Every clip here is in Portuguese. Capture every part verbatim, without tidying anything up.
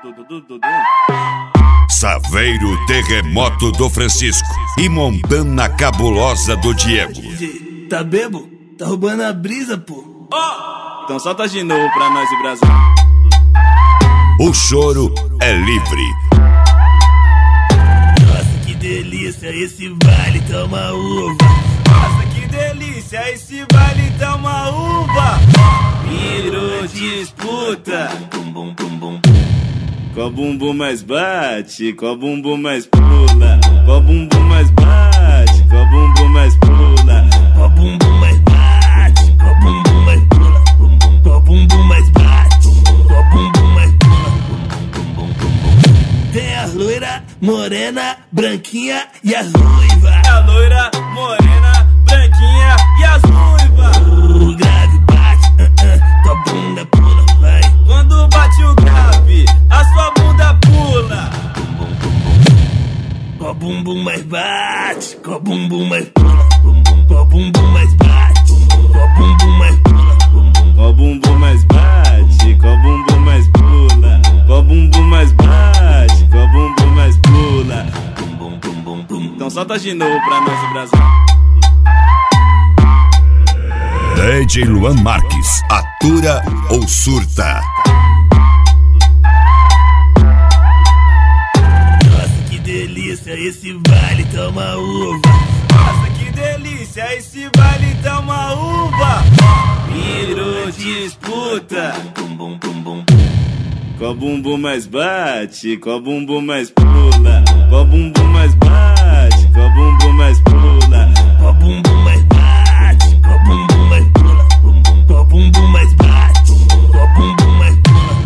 Saveiro Terremoto do Francisco e Montana Cabulosa do Diego. Tá bebo? Tá roubando a brisa, pô. Oh! Então solta de novo pra nós e Brasil. O choro é livre. Nossa, que delícia, esse vale toma uva. Nossa, que delícia, esse vale toma uva. Virou disputa. Bum, bum, bum, bum. Qual bumbum mais bate, qual bumbum mais pula. Qual bumbum mais bate, qual bumbum mais pula. Qual bumbum mais bate, qual bumbum mais pula. Qual bumbum mais bate, qual bumbum mais pula. Tem a loira, morena, branquinha e as ruivas. A loira, morena, branquinha e as ruivas. O grave bate, uh, uh, tua bunda pula, vai. Quando bate o grave, a sua bunda pula. Qual bumbum mais bate, qual bumbum mais pula. Qual bumbum mais bate, qual bumbum mais pula. Qual bumbum mais bate, qual bumbum mais pula. Qual bumbum mais bate, qual bumbum mais pula. Então solta de novo pra nós e Brasil. D J Luan Marques, atura ou surta? Nossa, que delícia, esse vale toma uva. Nossa, que delícia, esse vale toma uva. Virou disputa. Bum, bum, bum, bum. Qual bumbum mais bate, qual bumbum mais pula. Qual bumbum mais bate, qual bumbum mais pula. Qual bumbum mais bate, qual bumbum mais pula. Qual bumbum mais bate, qual bumbum mais pula.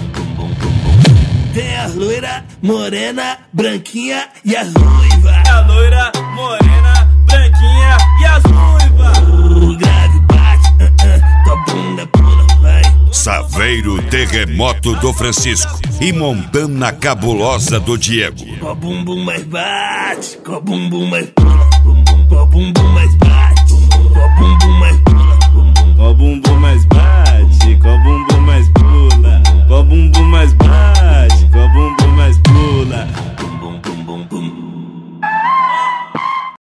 Tem a loira, morena, branquinha e as ruivas. A loira, morena, branquinha e as ruivas. O grave bate, uh, uh, tua bunda pula, vai. Saveiro Terremoto do Francisco e Montana Cabulosa do Diego. Qual bumbum mais bate, qual bumbum mais pula. Qual bumbum mais bate, qual bumbum mais pula. Qual bumbum